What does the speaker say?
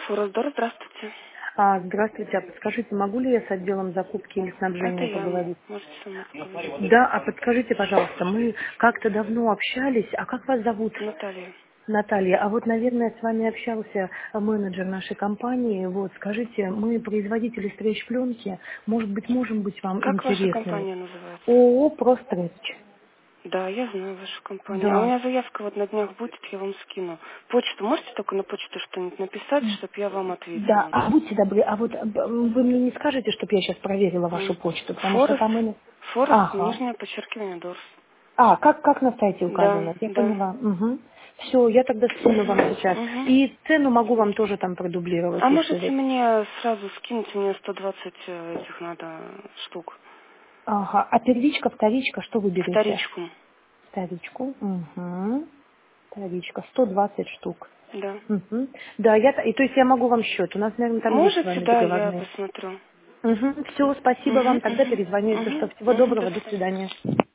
Форосдор, здравствуйте. Здравствуйте, а подскажите, могу ли я с отделом закупки или Это снабжения я. поговорить? Можете со мной поговорить. Да, а подскажите, пожалуйста, мы как-то давно общались, а как вас зовут? Наталья. Наталья, а вот, наверное, с вами общался менеджер нашей компании. Вот, скажите, мы производители стрейч-пленки, может быть, можем быть вам Как ваша интересными? компания называется? ООО «Прострейч». Да, я знаю вашу компанию. А у Да. меня заявка вот на днях будет, я вам скину. Почту можете только на почту что-нибудь написать, чтобы я вам Да, ответила? а будьте добры, а вот вы мне не скажете, чтобы я сейчас проверила вашу М. почту, потому что Форест, там и... Форест, Ага. нижнее подчеркивание, Дорс. Как на сайте Да, указано? Я да. поняла. Угу. Все, я тогда скину вам сейчас. Угу. И цену могу вам тоже там продублировать, А если можете вы... мне сразу скинуть, мне 120 этих надо штук. Ага. А первичка, вторичка, что вы берете? Вторичку. Вторичку. Угу. Вторичка. 120 штук. Да. Угу. Да, и то есть я могу вам счет. У нас, наверное, там есть с Можете, вами да, я договорные. посмотрю. Угу. Все, спасибо Угу, вам. Тогда угу, перезвоню, если что. угу, Всего угу, до доброго. До свидания. свидания.